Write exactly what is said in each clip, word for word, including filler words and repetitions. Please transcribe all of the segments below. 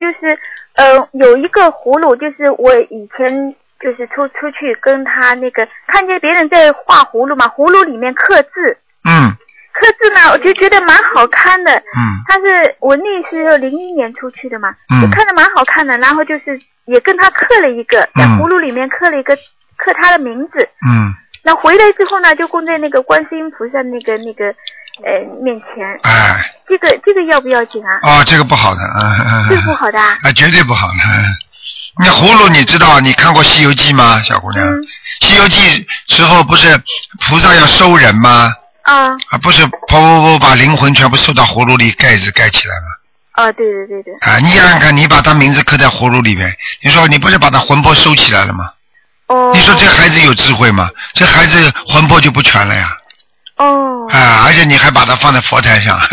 就是呃有一个葫芦，就是我以前就是出出去跟他那个看见别人在画葫芦嘛，葫芦里面刻字。 嗯。 刻字呢，我就觉得蛮好看的。 嗯。 他是我那是零一年出去的嘛， 嗯， 就看着蛮好看的，然后就是也跟他刻了一个，在葫芦里面刻了一个刻他的名字。 嗯。 那回来之后呢，就供在那个观世音菩萨那个那个呃面前。 哎。 这个这个要不要紧啊？ 哦，这个不好的，嗯。 这个不好的啊？ 啊，绝对不好的。那葫芦你知道，你看过《西游记》吗，小姑娘？ 嗯。 西游记时候不是菩萨要收人吗？ 啊。 啊，不是噗噗噗把灵魂全部收到葫芦里，盖子盖起来吗？ 啊，对对对对。 啊，你想想看，你把他名字刻在葫芦里面，你说你不是把他魂魄收起来了吗？ 哦。你说这孩子有智慧吗？这孩子魂魄就不全了呀。 哦。 啊，而且你还把它放在佛台上。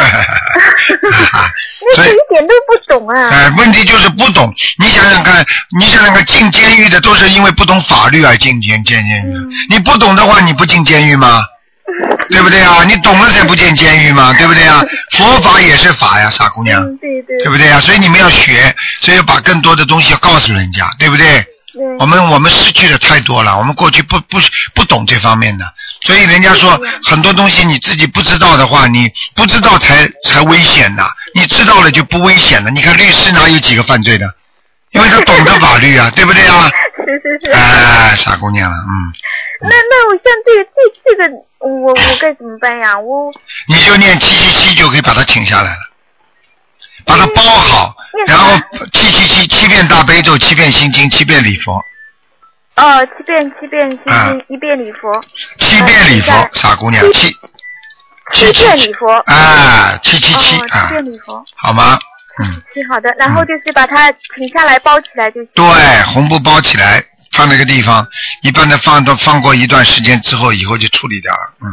那是一点都不懂啊。 哎、呃，问题就是不懂。你想想看，你想想看，进监狱的都是因为不懂法律而进监监监狱。嗯、你不懂的话，你不进监狱吗？对不对啊？你懂了才不进监狱嘛，对不对啊？佛法也是法呀，傻姑娘。 嗯，对对。 对不对啊？所以你们要学，所以要把更多的东西要告诉人家，对不对？ 对。 我们我们失去的太多了，我们过去不不不懂这方面的，所以人家说很多东西你自己不知道的话，你不知道才才危险的，你知道了就不危险了。你看律师哪有几个犯罪的？因为他懂得法律啊，对不对啊？ 是是是。 哎，傻姑娘了，嗯。 那那我像这个这这个我我该怎么办呀？我你就念七七七就可以把它请下来了，把它包好，然后七七七七遍大悲咒，七遍心经，七遍礼佛。 哦，七遍七遍心经、啊，一遍礼佛。 七遍礼佛，呃、傻姑娘，七七遍礼佛。 啊，七七七啊，七遍礼佛， 好吗？嗯。 七好的，然后就是把它请下来包起来就行。 对，红布包起来。放那个地方，一般的放都放过一段时间之后，以后就处理掉了。嗯。